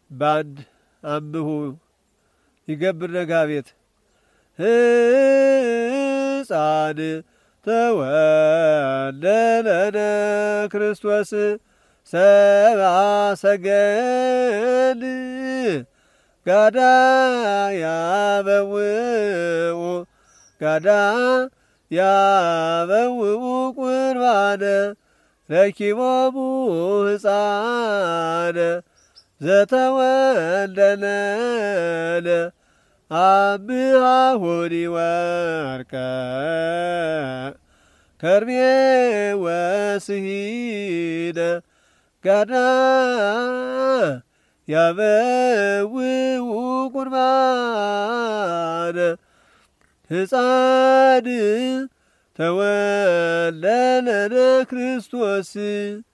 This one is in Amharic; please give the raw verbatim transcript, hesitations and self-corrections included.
ባንድ አምሁ ይገብር ነጋቤት ሕፃን ተወለደነ ክርስቶስ ሰብአ ሰገል ጋዳ ያበውኡ ጋዳ ያበውኡ ቁርባነ ረኪቦሙ ሕፃነ ዘተወልደነ አብሃ ሆኒ ወርቀ ከርቤ ወስሂነ ጋዳ ያበውኡ ቁርባነ ሕፃን ተወለደነ ክርስቶስ